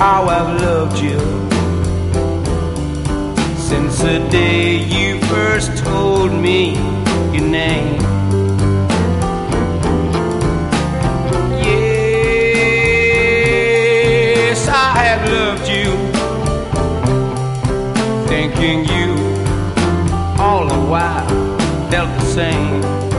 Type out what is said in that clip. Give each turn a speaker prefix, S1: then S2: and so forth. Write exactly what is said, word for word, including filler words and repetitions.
S1: how I've loved you since the day you first told me your name. Yes, I have loved you, thinking you all the while felt the same.